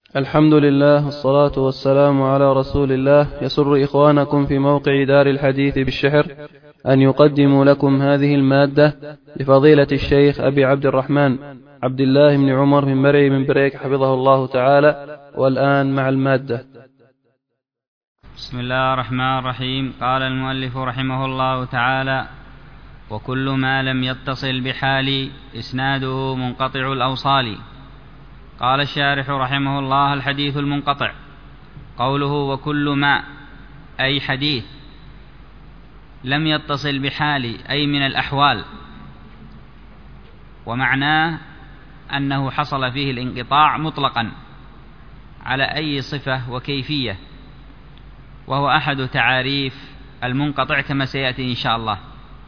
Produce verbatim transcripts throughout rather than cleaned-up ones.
الحمد لله والصلاة والسلام على رسول الله. يسر إخوانكم في موقع دار الحديث بالشحر أن يقدموا لكم هذه المادة لفضيلة الشيخ أبي عبد الرحمن عبد الله بن عمر بن مرعي بن بريك حفظه الله تعالى. والآن مع المادة. بسم الله الرحمن الرحيم. قال المؤلف رحمه الله تعالى: وكل ما لم يتصل بحال إسناده منقطع الأوصال. قال الشارح رحمه الله: الحديث المنقطع قوله وكل ما، أي حديث لم يتصل بحال أي من الأحوال، ومعناه أنه حصل فيه الانقطاع مطلقا على أي صفة وكيفية، وهو أحد تعاريف المنقطع كما سيأتي إن شاء الله.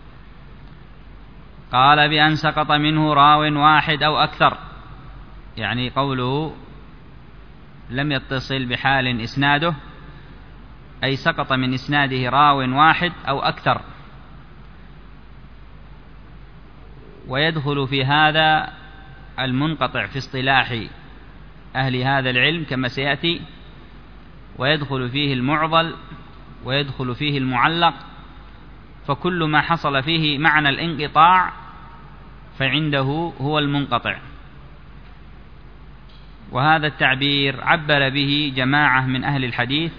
قال بأن سقط منه راو واحد أو أكثر، يعني قوله لم يتصل بحال إسناده أي سقط من إسناده راو واحد أو أكثر. ويدخل في هذا المنقطع في اصطلاح أهل هذا العلم كما سيأتي، ويدخل فيه المعضل، ويدخل فيه المعلق، فكل ما حصل فيه معنى الانقطاع فعنده هو المنقطع. وهذا التعبير عبر به جماعة من أهل الحديث،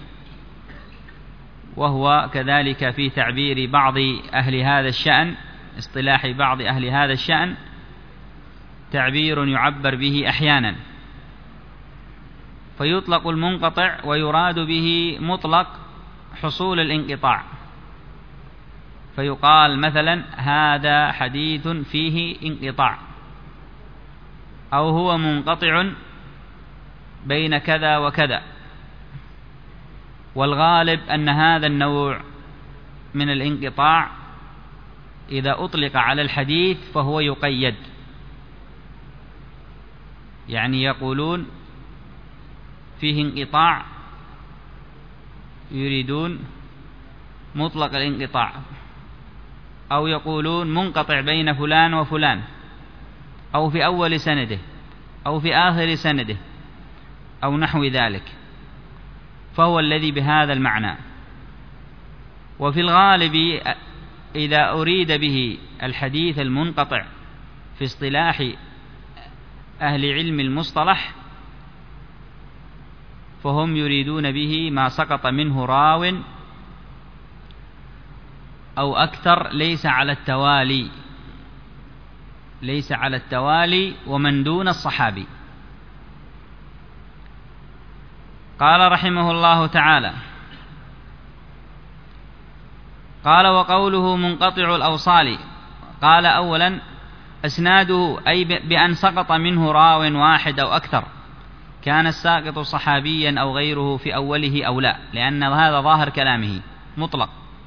وهو كذلك في تعبير بعض أهل هذا الشأن، اصطلاح بعض أهل هذا الشأن، تعبير يعبر به أحيانا، فيطلق المنقطع ويراد به مطلق حصول الانقطاع، فيقال مثلا هذا حديث فيه انقطاع، أو هو منقطع بين كذا وكذا. والغالب أن هذا النوع من الانقطاع إذا أطلق على الحديث فهو يقيد، يعني يقولون فيه انقطاع يريدون مطلق الانقطاع، أو يقولون منقطع بين فلان وفلان، أو في أول سنده، أو في آخر سنده، أو نحو ذلك، فهو الذي بهذا المعنى. وفي الغالب إذا أريد به الحديث المنقطع في اصطلاح أهل علم المصطلح فهم يريدون به ما سقط منه راو أو أكثر، ليس على التوالي، ليس على التوالي ومن دون الصحابي. قال رحمه الله تعالى: قال وقوله منقطع الأوصال. قال أولا أسناده، أي بأن سقط منه راو واحد أو أكثر، كان الساقط صحابيا أو غيره في أوله أو لا، لأن هذا ظاهر كلامه مطلق،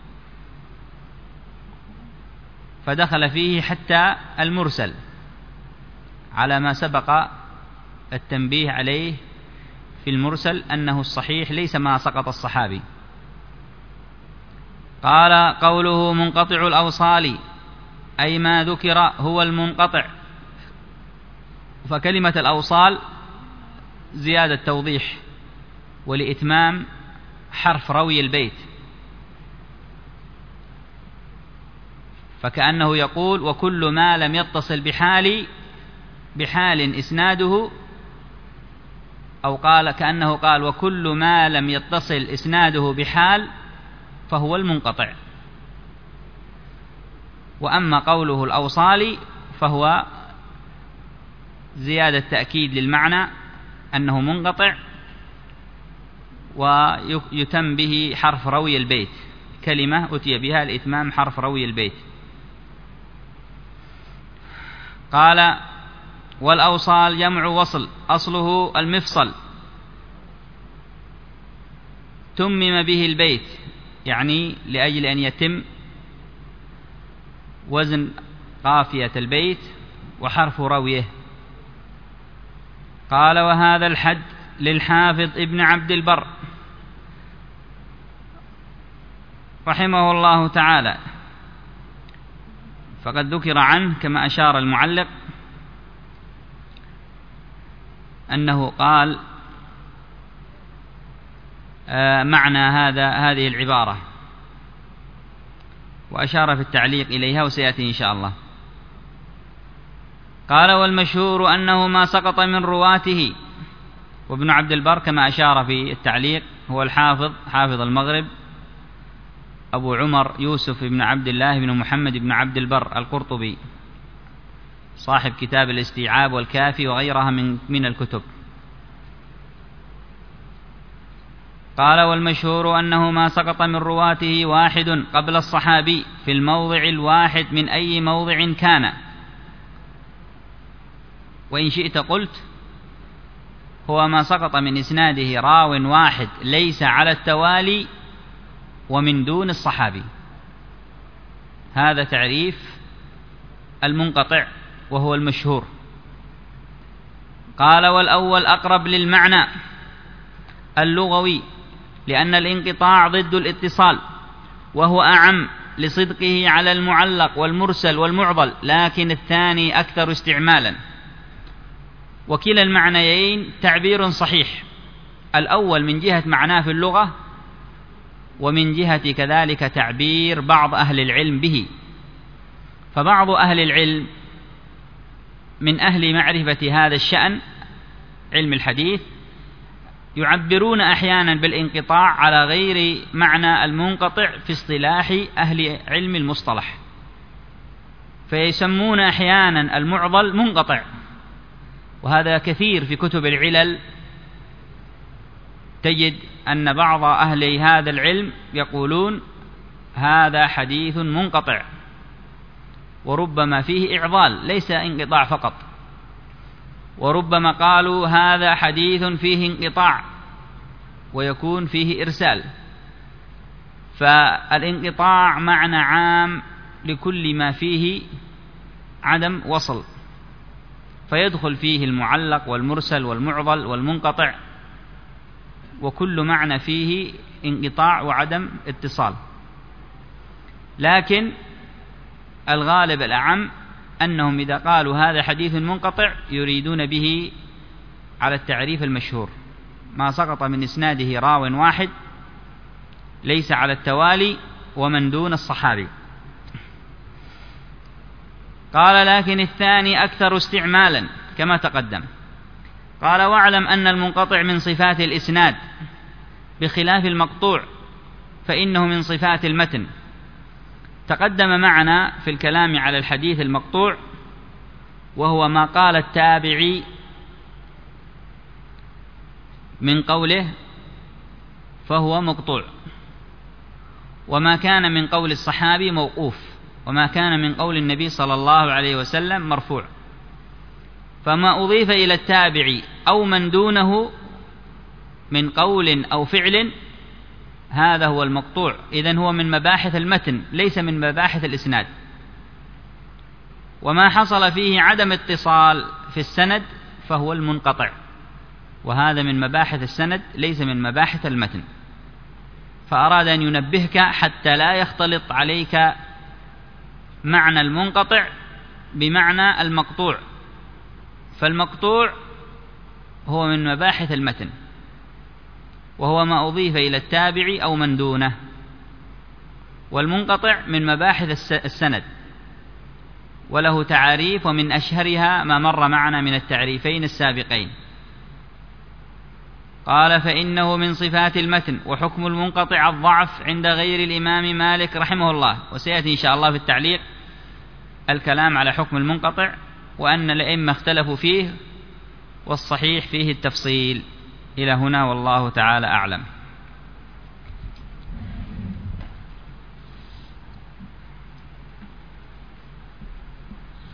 فدخل فيه حتى المرسل على ما سبق التنبيه عليه في المرسل أنه الصحيح ليس ما سقط الصحابي. قال قوله منقطع الأوصال أي ما ذكر هو المنقطع، فكلمة الأوصال زيادة توضيح ولإتمام حرف روي البيت، فكأنه يقول وكل ما لم يتصل بحال بحال إسناده، أو قال كأنه قال وكل ما لم يتصل إسناده بحال فهو المنقطع. وأما قوله الأوصال فهو زيادة تأكيد للمعنى أنه منقطع، ويتم به حرف روي البيت، كلمة أتي بها لإتمام حرف روي البيت. قال والأوصال جمع وصل، أصله المفصل، تمم به البيت، يعني لأجل أن يتم وزن قافية البيت وحرف رويه. قال وهذا الحد للحافظ ابن عبد البر رحمه الله تعالى، فقد ذكر عنه كما أشار المعلق أنه قال معنى هذا هذه العبارة، وأشار في التعليق إليها وسيأتي إن شاء الله. قال: والمشهور أنه ما سقط من رواته. وابن عبد البر كما أشار في التعليق هو الحافظ حافظ المغرب أبو عمر يوسف بن عبد الله بن محمد بن عبد البر القرطبي، صاحب كتاب الاستيعاب والكافي وغيرها من من الكتب. قال: والمشهور أنه ما سقط من رواته واحد قبل الصحابي في الموضع الواحد من أي موضع كان. وإن شئت قلت هو ما سقط من إسناده راو واحد ليس على التوالي ومن دون الصحابي. هذا تعريف المنقطع وهو المشهور. قال: والأول أقرب للمعنى اللغوي، لأن الانقطاع ضد الاتصال، وهو أعم لصدقه على المعلق والمرسل والمعضل، لكن الثاني أكثر استعمالا. وكلا المعنيين تعبير صحيح، الأول من جهة معناه في اللغة، ومن جهة كذلك تعبير بعض أهل العلم به. فبعض أهل العلم من أهل معرفة هذا الشأن علم الحديث يعبرون أحيانا بالانقطاع على غير معنى المنقطع في اصطلاح أهل علم المصطلح، فيسمون أحيانا المعضل منقطع، وهذا كثير في كتب العلل. تجد أن بعض أهل هذا العلم يقولون هذا حديث منقطع، وربما فيه إعضال ليس انقطاع فقط، وربما قالوا هذا حديث فيه انقطاع ويكون فيه إرسال. فالانقطاع معنى عام لكل ما فيه عدم وصل، فيدخل فيه المعلق والمرسل والمعضل والمنقطع، وكل معنى فيه انقطاع وعدم اتصال. لكن الغالب الأعم أنهم إذا قالوا هذا حديث منقطع يريدون به على التعريف المشهور، ما سقط من إسناده راو واحد ليس على التوالي ومن دون الصحابي. قال: لكن الثاني أكثر استعمالا كما تقدم. قال: واعلم أن المنقطع من صفات الإسناد بخلاف المقطوع، فإنه من صفات المتن. تقدم معنا في الكلام على الحديث المقطوع، وهو ما قال التابعي من قوله فهو مقطوع، وما كان من قول الصحابي موقوف، وما كان من قول النبي صلى الله عليه وسلم مرفوع. فما أضيف إلى التابعي أو من دونه من قول أو فعل هذا هو المقطوع. إذن هو من مباحث المتن ليس من مباحث الإسناد. وما حصل فيه عدم اتصال في السند فهو المنقطع، وهذا من مباحث السند ليس من مباحث المتن. فأراد أن ينبهك حتى لا يختلط عليك معنى المنقطع بمعنى المقطوع، فالمقطوع هو من مباحث المتن، وهو ما أضيف إلى التابع أو من دونه، والمنقطع من مباحث السند، وله تعاريف، ومن أشهرها ما مر معنا من التعريفين السابقين. قال: فإنه من صفات المتن، وحكم المنقطع الضعف عند غير الإمام مالك رحمه الله. وسيأتي إن شاء الله في التعليق الكلام على حكم المنقطع، وأن الأئمة اختلفوا فيه، والصحيح فيه التفصيل. إلى هنا والله تعالى أعلم.